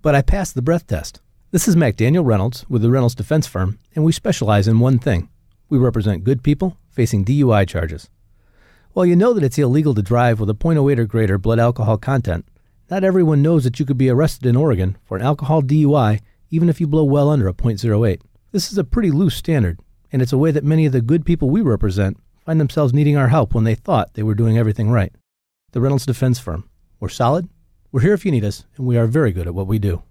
but I passed the breath test. This is McDaniel Reynolds with the Reynolds Defense Firm, and we specialize in one thing. We represent good people facing DUI charges. While you know that it's illegal to drive with a .08 or greater blood alcohol content, not everyone knows that you could be arrested in Oregon for an alcohol DUI even if you blow well under a .08. This is a pretty loose standard, and it's a way that many of the good people we represent find themselves needing our help when they thought they were doing everything right. The Reynolds Defense Firm. We're solid, we're here if you need us, and we are very good at what we do.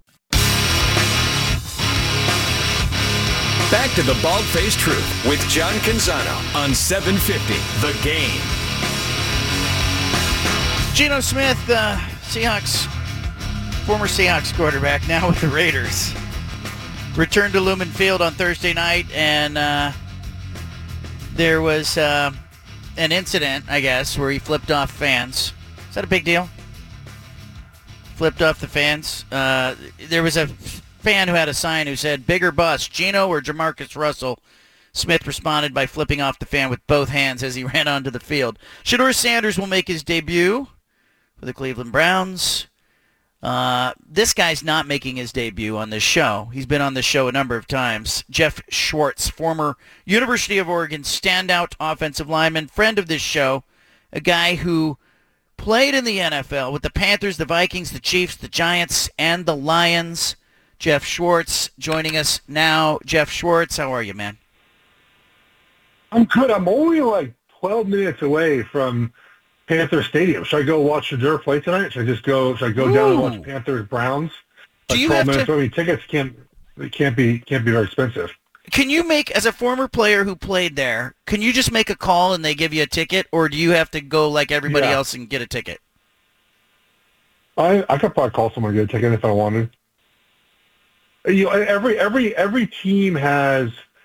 Back to the Bald-Faced Truth with John Canzano on 750 The Game. Geno Smith, former Seahawks quarterback, now with the Raiders, returned to Lumen Field on Thursday night, and there was an incident, I guess, where he flipped off fans. Is that a big deal? Flipped off the fans. There was a fan who had a sign who said, "Bigger bust, Geno or Jamarcus Russell?" Smith responded by flipping off the fan with both hands as he ran onto the field. Shedeur Sanders will make his debut for the Cleveland Browns. This guy's not making his debut on this show. He's been on this show a number of times. Jeff Schwartz, former University of Oregon standout offensive lineman, friend of this show, a guy who played in the NFL with the Panthers, the Vikings, the Chiefs, the Giants, and the Lions. Jeff Schwartz joining us now. Jeff Schwartz, how are you, man? I'm good. I'm only like 12 minutes away from Panther Stadium. Should I go watch Shedeur play tonight? Should I go down and watch Panthers Browns? Do you 12 have minutes to? I mean, tickets can't be very expensive. Can you make, as a former player who played there, can you just make a call and they give you a ticket, or do you have to go like everybody else and get a ticket? I could probably call someone to get a ticket if I wanted. You know, every team has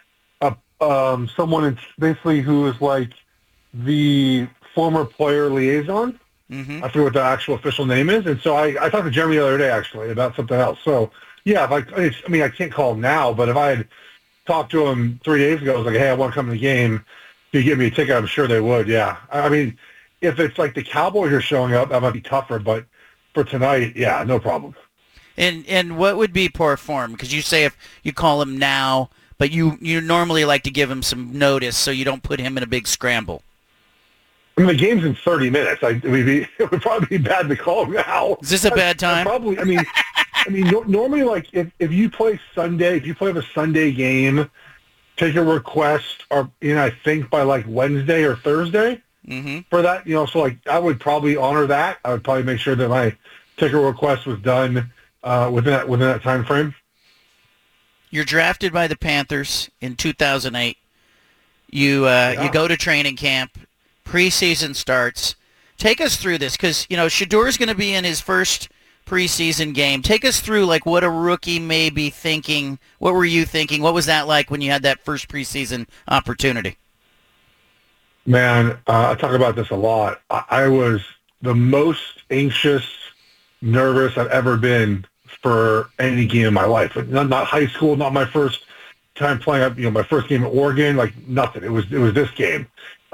someone basically who is like the former player liaison. Mm-hmm. I forget what the actual official name is, and so I talked to Jeremy the other day actually about something else. So yeah, I can't call him now, but if I had talked to him 3 days ago, I was like, hey, I want to come to the game. Can you give me a ticket? I'm sure they would. Yeah, I mean, if it's like the Cowboys are showing up, that might be tougher, but for tonight, yeah, no problem. And what would be poor form? Because you say if you call him now, but you normally like to give him some notice so you don't put him in a big scramble. I mean, the game's in 30 minutes. It would probably be bad to call him now. Is this a bad time? Probably. I mean, normally, like if you play Sunday, if you play a Sunday game, take a request, or I think by like Wednesday or Thursday for that. So like I would probably honor that. I would probably make sure that my ticket request was done within that time frame. You're drafted by the Panthers in 2008. You go to training camp. Preseason starts. Take us through this, because Shedeur is going to be in his first preseason game. Take us through like what a rookie may be thinking. What were you thinking? What was that like when you had that first preseason opportunity? Man, I talk about this a lot. I was the most anxious, nervous I've ever been for any game in my life. Not high school, not my first time playing. My first game at Oregon, like nothing. It was this game.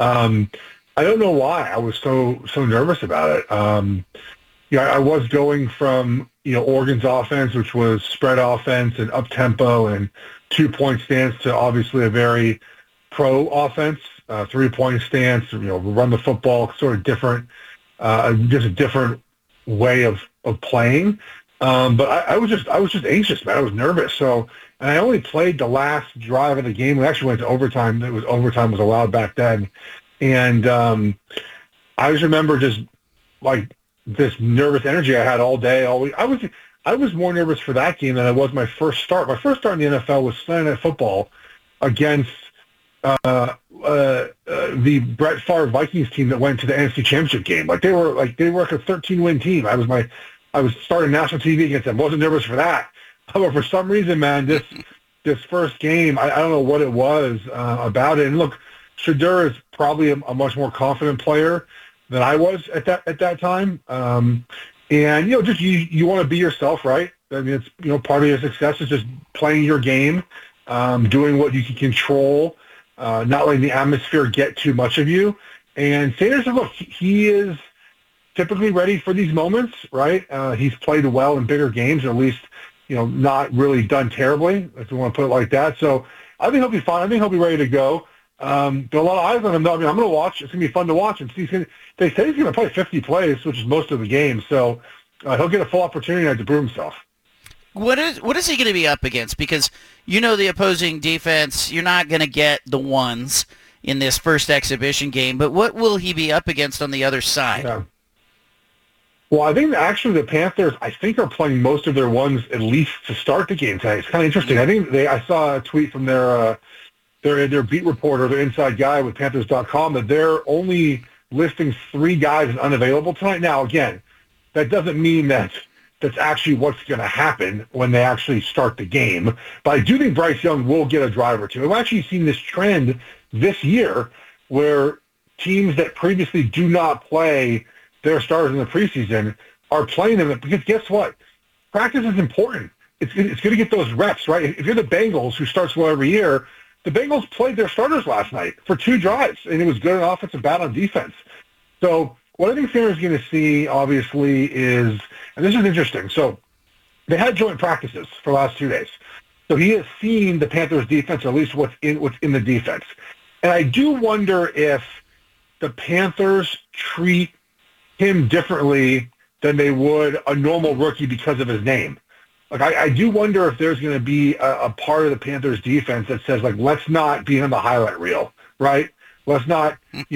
I don't know why I was so nervous about it. I was going from Oregon's offense, which was spread offense and up tempo and 2-point stance, to obviously a very pro offense, 3-point stance. Run the football, sort of different, just a different way of playing. But I was just anxious, man. I was nervous. So, and I only played the last drive of the game. We actually went to overtime. Overtime was allowed back then. And I just remember just like this nervous energy I had all day, all week. I was more nervous for that game than I was my first start. My first start in the NFL was Sunday Night Football against the Brett Favre Vikings team that went to the NFC Championship game. They were like a 13-win team. I was starting national TV against them. Wasn't nervous for that. However, for some reason, man, this first game, I don't know what it was about it. And look, Shedeur is probably a much more confident player than I was at that time. And just you want to be yourself, right? I mean, it's part of your success is just playing your game, doing what you can control, not letting the atmosphere get too much of you. And Sanders, look, he is typically ready for these moments, right? He's played well in bigger games, or at least not really done terribly, if you want to put it like that. So I think he'll be fine. I think he'll be ready to go. There are a lot of eyes on him, though. I mean, I'm going to watch. It's going to be fun to watch. And they say he's going to play 50 plays, which is most of the game. So he'll get a full opportunity to prove himself. What is he going to be up against? Because the opposing defense, you're not going to get the ones in this first exhibition game. But what will he be up against on the other side? Yeah. Well, I think actually the Panthers, are playing most of their ones at least to start the game tonight. It's kind of interesting. I think I saw a tweet from their beat reporter, their inside guy with Panthers.com, that they're only listing 3 guys as unavailable tonight. Now, again, that doesn't mean that's actually what's going to happen when they actually start the game. But I do think Bryce Young will get a drive or two. I've actually seen this trend this year where teams that previously do not play their starters in the preseason are playing them, because guess what? Practice is important. It's going to get those reps, right? If you're the Bengals, who starts well every year, the Bengals played their starters last night for 2 drives, and it was good on offense and bad on defense. So what I think Sanders is going to see, obviously, is, and this is interesting, so they had joint practices for the last 2 days. So he has seen the Panthers' defense, or at least what's in the defense. And I do wonder if the Panthers treat him differently than they would a normal rookie because of his name. Like, I do wonder if there's going to be a part of the Panthers defense that says, like, let's not be on the highlight reel, right? Let's not be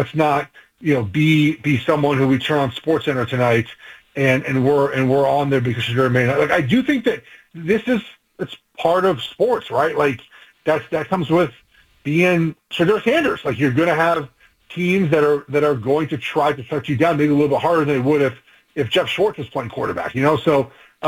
someone who we turn on SportsCenter tonight and we're on there because Shedeur may not. Like, I do think that it's part of sports, right? Like, that comes with being Shedeur Sanders. Like, you're going to have teams that are going to try to shut you down maybe a little bit harder than they would if Jeff Schwartz was playing quarterback, So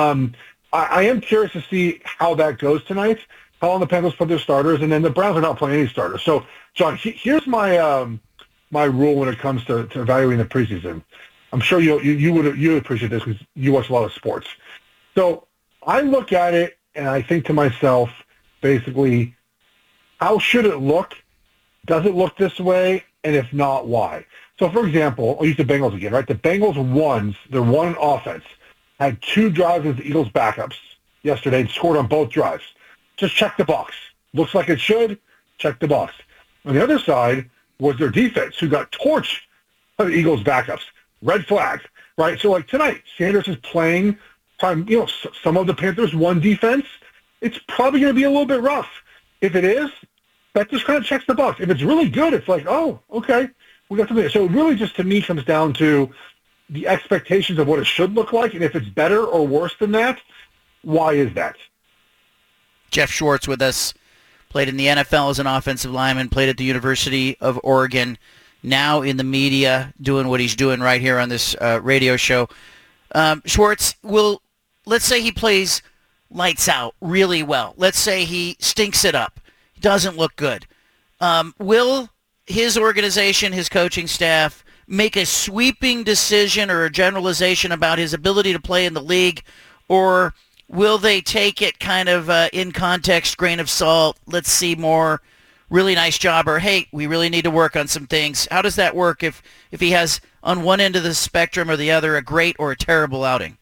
I am curious to see how that goes tonight, how long the Panthers put their starters, and then the Browns are not playing any starters. So, John, here's my my rule when it comes to evaluating the preseason. I'm sure you would appreciate this because you watch a lot of sports. So I look at it and I think to myself, basically, how should it look? Does it look this way? And if not, why? So, for example, I'll use the Bengals again, right? The Bengals their one offense, had 2 drives as the Eagles' backups yesterday and scored on both drives. Just check the box. Looks like it should. Check the box. On the other side was their defense, who got torched by the Eagles' backups. Red flag, right? So, like tonight, Sanders is playing some of the Panthers' one defense. It's probably going to be a little bit rough. If it is, that just kind of checks the box. If it's really good, it's like, oh, okay, we got something. So it really just, to me, comes down to the expectations of what it should look like, and if it's better or worse than that, why is that? Jeff Schwartz with us, played in the NFL as an offensive lineman, played at the University of Oregon, now in the media doing what he's doing right here on this radio show. Schwartz, let's say he plays lights out really well. Let's say he stinks it up, doesn't look good. Will his organization, his coaching staff, make a sweeping decision or a generalization about his ability to play in the league, or will they take it kind of in context, grain of salt, let's see more, really nice job, or hey, we really need to work on some things? How does that work if he has on one end of the spectrum or the other a great or a terrible outing?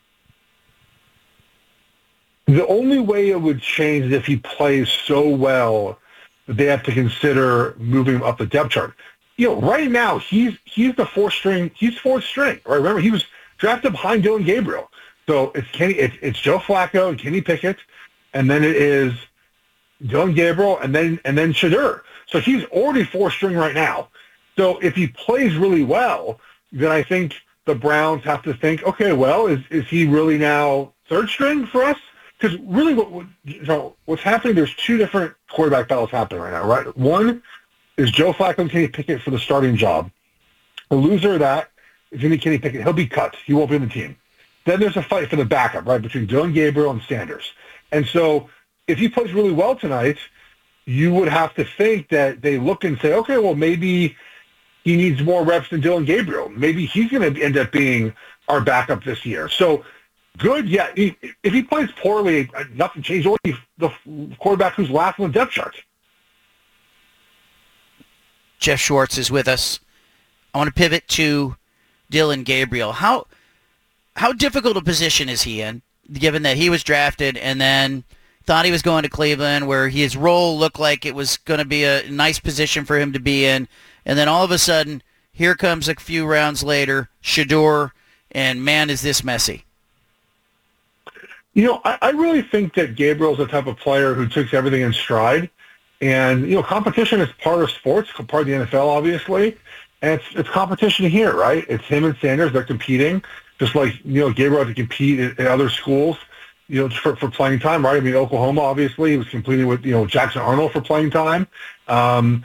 The only way it would change is if he plays so well that they have to consider moving him up the depth chart. Right now, he's the fourth string. He's fourth string, right? Remember, he was drafted behind Dillon Gabriel. So it's Joe Flacco and Kenny Pickett, and then it is Dillon Gabriel, and then Shedeur. So he's already fourth string right now. So if he plays really well, then I think the Browns have to think, okay, well, is he really now third string for us? Because really, what's happening? There's 2 different quarterback battles happening right now, right? One is Joe Flacco and Kenny Pickett for the starting job. The loser of that is going to be Kenny Pickett. He'll be cut. He won't be on the team. Then there's a fight for the backup, right, between Dillon Gabriel and Sanders. And so if he plays really well tonight, you would have to think that they look and say, okay, well, maybe he needs more reps than Dillon Gabriel. Maybe he's going to end up being our backup this year. So good, yeah. If he plays poorly, nothing changes. Only the quarterback who's last on the depth chart. Jeff Schwartz is with us. I want to pivot to Dillon Gabriel. How difficult a position is he in? given that he was drafted and then thought he was going to Cleveland, where his role looked like it was going to be a nice position for him to be in, and then all of a sudden, here comes a few rounds later, Shedeur, and man, is this messy. I really think that Gabriel's the type of player who takes everything in stride. And, competition is part of sports, part of the NFL, obviously. And it's competition here, right? It's him and Sanders. They're competing, just like, Gabriel had to compete in other schools, for playing time, right? I mean, Oklahoma, obviously, he was competing with, Jackson Arnold for playing time. And,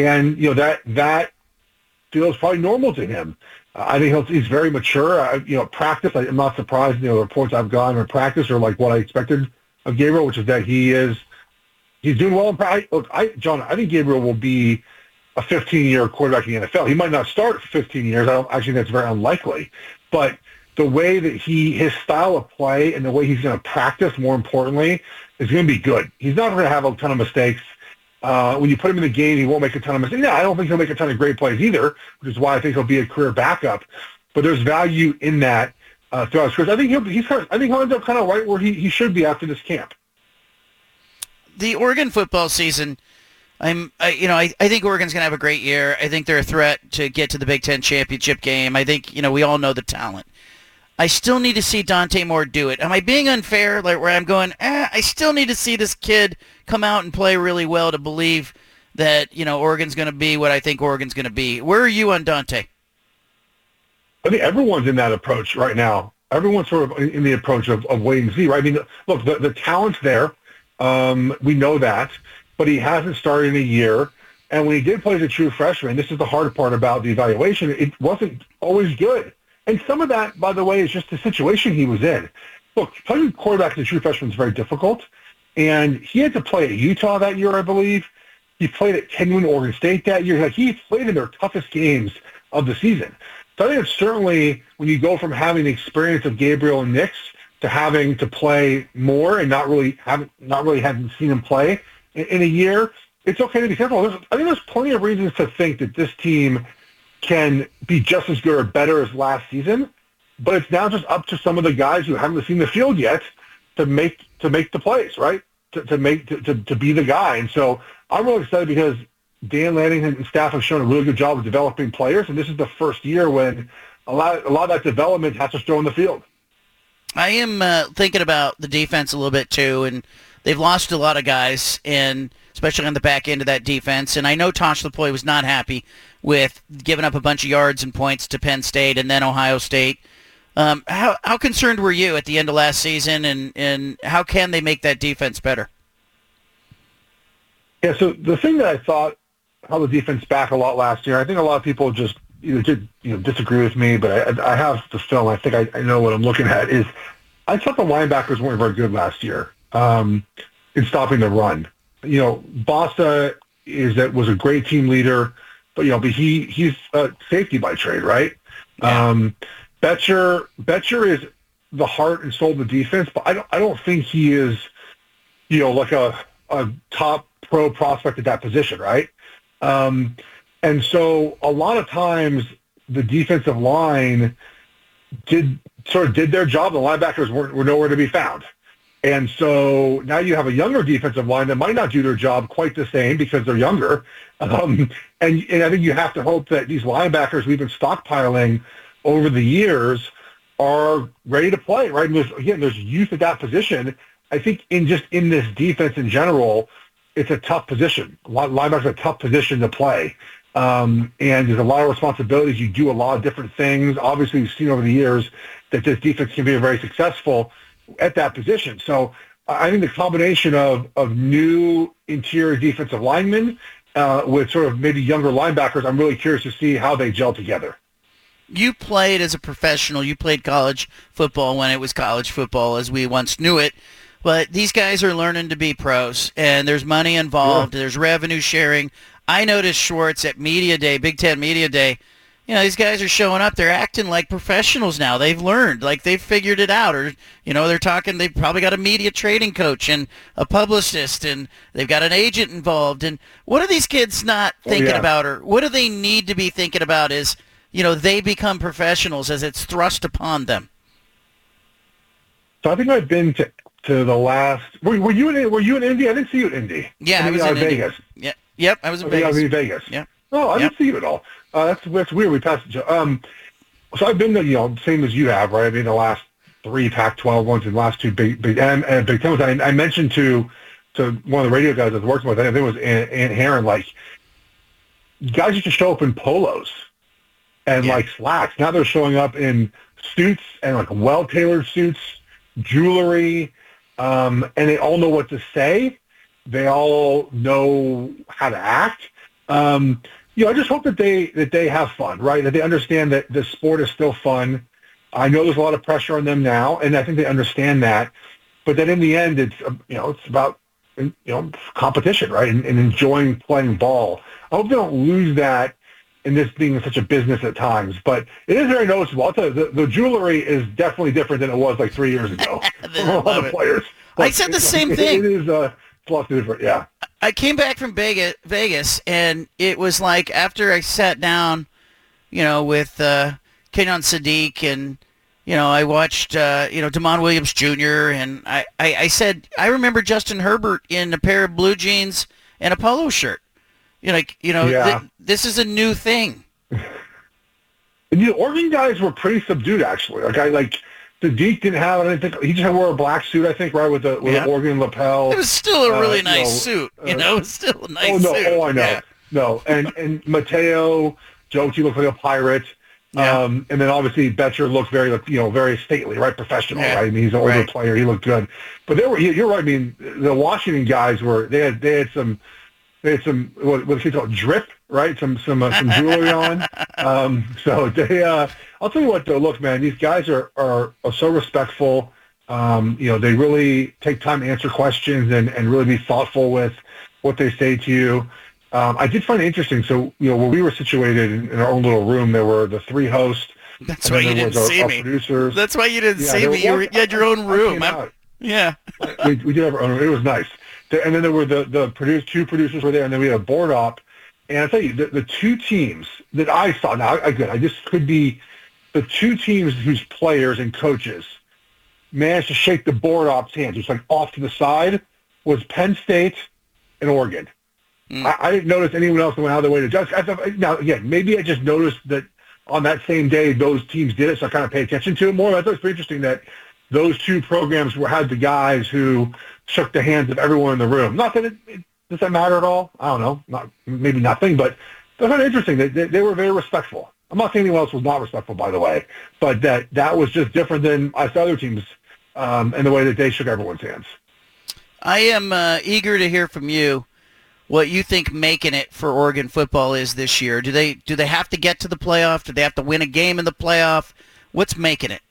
that feels probably normal to him. I think he's very mature. Practice, I'm not surprised. The reports I've gotten in practice are like what I expected of Gabriel, which is that he's doing well in practice. Look, John, I think Gabriel will be a 15-year quarterback in the NFL. He might not start for 15 years. Actually, that's very unlikely. But the way that his style of play and the way he's going to practice, more importantly, is going to be good. He's not going to have a ton of mistakes. When you put him in the game, he won't make a ton of mistakes. No, I don't think he'll make a ton of great plays either, which is why I think he'll be a career backup. But there's value in that throughout his career. I think he'll end up kind of right where he should be after this camp. The Oregon football season, I think Oregon's going to have a great year. I think they're a threat to get to the Big Ten championship game. I think, we all know the talent. I still need to see Dante Moore do it. Am I being unfair, like where I'm going, I still need to see this kid come out and play really well to believe that, Oregon's going to be what I think Oregon's going to be. Where are you on Dante? I think everyone's in that approach right now. Everyone's sort of in the approach of wait and see, right? I mean, look, the talent's there. We know that, but he hasn't started in a year. And when he did play as a true freshman, this is the hard part about the evaluation, it wasn't always good. And some of that, by the way, is just the situation he was in. Look, playing quarterback as a true freshman is very difficult. And he had to play at Utah that year, I believe. He played at Kenyon, Oregon State that year. He played in their toughest games of the season. So I think it's certainly when you go from having the experience of Gabriel and Nix to having to play more and not really having seen him play in a year, it's okay to be careful. I think there's plenty of reasons to think that this team can be just as good or better as last season, but it's now just up to some of the guys who haven't seen the field yet to make the plays, right? To be the guy. And so I'm really excited because Dan Lanning and staff have shown a really good job of developing players, and this is the first year when a lot of that development has to show in the field. I am thinking about the defense a little bit too, and they've lost a lot of guys, and especially on the back end of that defense. And I know Tosh Lupoi was not happy with giving up a bunch of yards and points to Penn State and then Ohio State. How concerned were you at the end of last season, and how can they make that defense better? Yeah, so the thing that I thought held the defense back a lot last year, I think a lot of people just disagree with me, but I have the film. I think I know what I'm looking at. Is I thought the linebackers weren't very good last year in stopping the run. Bossa was a great team leader, but he's a safety by trade, right? Yeah. Betcher is the heart and soul of the defense, but I don't think he is, like a top pro prospect at that position, right? And so a lot of times the defensive line did their job. The linebackers were nowhere to be found. And so now you have a younger defensive line that might not do their job quite the same because they're younger. And I think you have to hope that these linebackers we've been stockpiling over the years are ready to play, right? And there's youth at that position. I think in this defense in general, it's a tough position. Linebackers are a tough position to play. And there's a lot of responsibilities. You do a lot of different things. Obviously, we've seen over the years that this defense can be very successful at that position. So I think the combination of new interior defensive linemen with sort of maybe younger linebackers, I'm really curious to see how they gel together. You played as a professional. You played college football when it was college football as we once knew it. But these guys are learning to be pros, and there's money involved. Yeah. There's revenue sharing. I noticed Schwartz at Media Day, Big Ten Media Day. These guys are showing up. They're acting like professionals now. They've learned, like they've figured it out. Or, they're talking, they've probably got a media trading coach and a publicist, and they've got an agent involved. And what are these kids not thinking about, or what do they need to be thinking about is, they become professionals as it's thrust upon them? So I think I've been to the last. Were you in Indy? I didn't see you in Indy. Yeah, I was in Vegas. Indy. Yeah, yep, I was in I Vegas. was in Vegas. Yeah. Oh, I didn't see you at all. That's weird. We passed each other. So I've been to same as you have, right? I mean, the last 3 Pac-12 ones and the last 2 Big Ten ones. I mentioned to one of the radio guys I was working with. I think it was Ant Heron. Like, guys used to show up in polos and like slacks. Now they're showing up in suits and like well-tailored suits, jewelry, and they all know what to say. They all know how to act. I just hope that they have fun, right? That they understand that the sport is still fun. I know there's a lot of pressure on them now, and I think they understand that. But then in the end, it's it's about competition, right? And enjoying playing ball. I hope they don't lose that in this being such a business at times, but it is very noticeable. I'll tell you, the jewelry is definitely different than it was like 3 years ago. From a lot of players. I said the same thing. It is a lot different, yeah. I came back from Vegas, and it was like after I sat down, with Kenyon Sadiq, and I watched Damon Williams Jr. and I said I remember Justin Herbert in a pair of blue jeans and a polo shirt. This is a new thing. And the Oregon guys were pretty subdued, actually. Like Sadiq didn't have anything. He just wore a black suit, I think, right, with the Oregon lapel. It was still a really nice suit. It was still a nice suit. Oh, I know. Yeah. No, and Mateo Jochi looked like a pirate. Yeah. And then obviously Betcher looked very, very stately, right, professional, right? I mean, he's an older player. He looked good. But you're right. I mean, the Washington guys they had some what they call drip, right? Some jewelry on. So I'll tell you what though. Look, man, these guys are so respectful. They really take time to answer questions and really be thoughtful with what they say to you. I did find it interesting. So when we were situated in our own little room, there were the 3 hosts. That's why you didn't see me. Producers. That's why you didn't see me. You had your own room. Yeah. We did have our own room. It was nice. And then there were the 2 producers were there, and then we had a board op. And I'll tell you, the 2 teams that I saw, now, I just could be the 2 teams whose players and coaches managed to shake the board op's hands, just like off to the side, was Penn State and Oregon. I didn't notice anyone else that went out of their way to judge. Now, again, maybe I just noticed that on that same day those teams did it, so I kind of paid attention to it more. I thought it was pretty interesting that those 2 programs had the guys who shook the hands of everyone in the room. Not that does that matter at all? I don't know. Maybe nothing, but it was kind of interesting. They were very respectful. I'm not saying anyone else was not respectful, by the way, but that was just different than I saw other teams and the way that they shook everyone's hands. I am eager to hear from you what you think making it for Oregon football is this year. Do they have to get to the playoff? Do they have to win a game in the playoff? What's making it?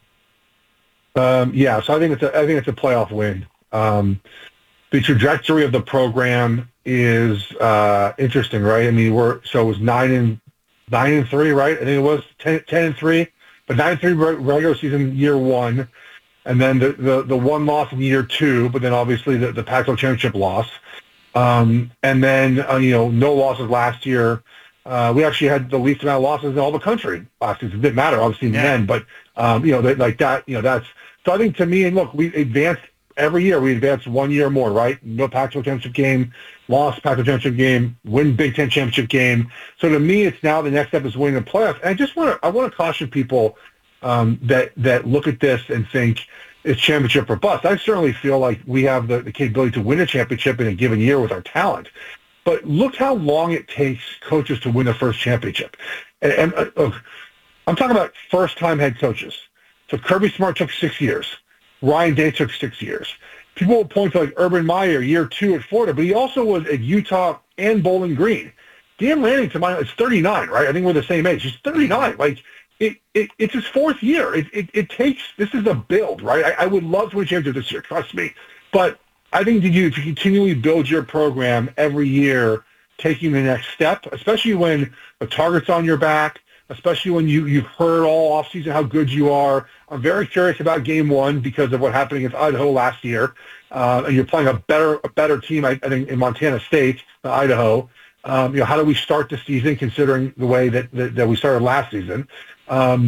So I think it's a playoff win. The trajectory of the program is interesting, right? I mean, it was 9-3, right? I think it was 10-3, but 9-3 regular season year 1, and then the 1 loss in year 2, but then obviously the Pac-12 championship loss, and then no losses last year. We actually had the least amount of losses in all the country last season. It didn't matter, obviously, in the end, but like that, that's. So I think to me, and look, we advanced every year. We advanced 1 year more, right? No Pac-12 championship game, lost Pac-12 championship game, win Big Ten championship game. So to me, it's now the next step is winning the playoffs. And I want to caution people that look at this and think it's championship or bust. I certainly feel like we have the capability to win a championship in a given year with our talent. But look how long it takes coaches to win their first championship. And I'm talking about first-time head coaches. So Kirby Smart took 6 years. Ryan Day took 6 years. People will point to like Urban Meyer, year 2 at Florida, but he also was at Utah and Bowling Green. Dan Lanning, to my knowledge, is 39, right? I think we're the same age. He's 39. Like, it's his 4th year. It takes, this is a build, right? I would love to win a championship this year, trust me. But I think if you continually build your program every year, taking the next step, especially when the target's on your back, especially when you've heard all offseason how good you are. I'm very curious about game 1 because of what happened against Idaho last year. And you're playing a better team, I think, in Montana State than Idaho. How do we start the season considering the way that we started last season?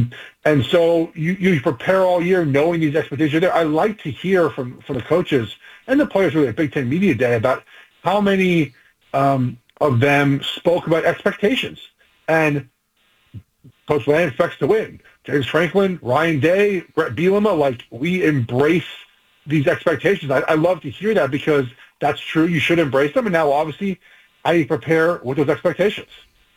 And so you prepare all year knowing these expectations are there. I like to hear from the coaches and the players really at Big Ten Media Day about how many of them spoke about expectations. And Coach Lanning expects to win. James Franklin, Ryan Day, Brett Bielema, like, we embrace these expectations. I love to hear that because that's true. You should embrace them. And now, obviously, I prepare with those expectations.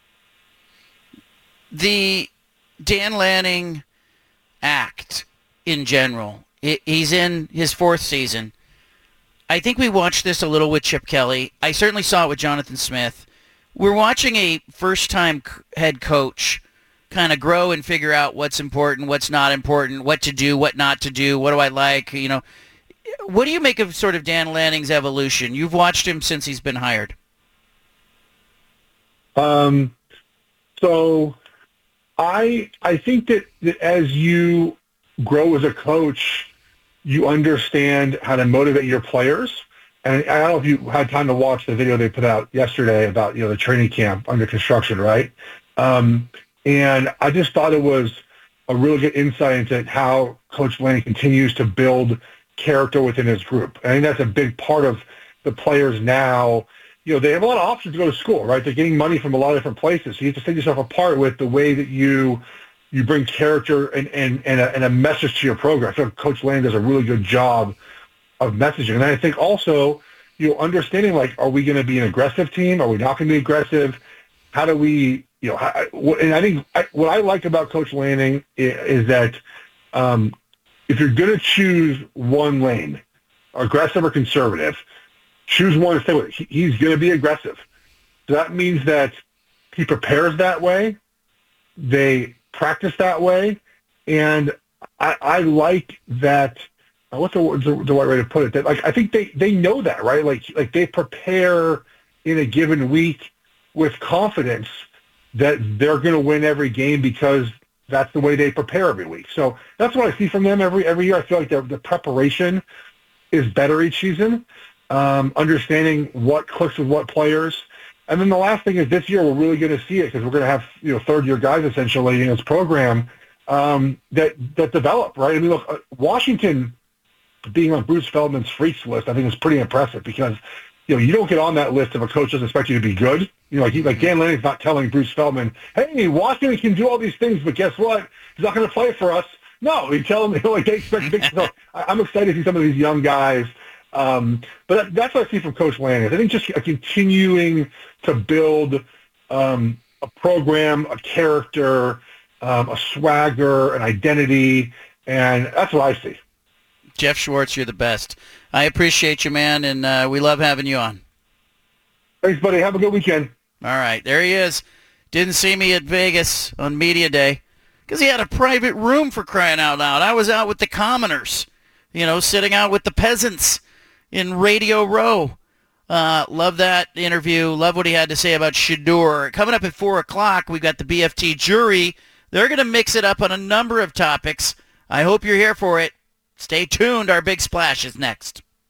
The Dan Lanning act in general, he's in his 4th season. I think we watched this a little with Chip Kelly. I certainly saw it with Jonathan Smith. We're watching a first-time head coach kind of grow and figure out what's important, what's not important, what to do, what not to do, what do I like, you know. What do you make of sort of Dan Lanning's evolution? You've watched him since he's been hired. So I think that as you grow as a coach, you understand how to motivate your players. And I don't know if you had time to watch the video they put out yesterday about, the training camp under construction, right? And I just thought it was a really good insight into how Coach Lanning continues to build character within his group. I think that's a big part of the players now. They have a lot of options to go to school, right? They're getting money from a lot of different places. So you have to set yourself apart with the way that you bring character and a message to your program. I feel like Coach Lanning does a really good job of messaging. And I think also, understanding, like, are we going to be an aggressive team? Are we not going to be aggressive? How do we, and I think what I like about Coach Lanning is that if you're going to choose one lane, aggressive or conservative, choose one and stay with it. He's going to be aggressive. So that means that he prepares that way. They practice that way. And I like that. What's the right way to put it? That, like, I think they know that, right? Like they prepare in a given week with confidence that they're going to win every game because that's the way they prepare every week. So that's what I see from them every year. I feel like the preparation is better each season, understanding what clicks with what players. And then the last thing is this year we're really going to see it because we're going to have third-year guys essentially in this program that develop, right? I mean, look, Washington being on Bruce Feldman's freaks list, I think is pretty impressive because you don't get on that list if a coach doesn't expect you to be good. Like Dan Lanning's not telling Bruce Feldman, "Hey, Washington can do all these things, but guess what? He's not going to play for us." No, he tell them like they expect big stuff. I'm excited to see some of these young guys. But that's what I see from Coach Lanning. I think just continuing to build a program, a character, a swagger, an identity, and that's what I see. Jeff Schwartz, you're the best. I appreciate you, man, and we love having you on. Thanks, buddy. Have a good weekend. All right, there he is. Didn't see me at Vegas on Media Day because he had a private room, for crying out loud. I was out with the commoners, sitting out with the peasants in Radio Row. Love that interview. Love what he had to say about Shedeur. Coming up at 4 o'clock, we've got the BFT jury. They're going to mix it up on a number of topics. I hope you're here for it. Stay tuned. Our big splash is next.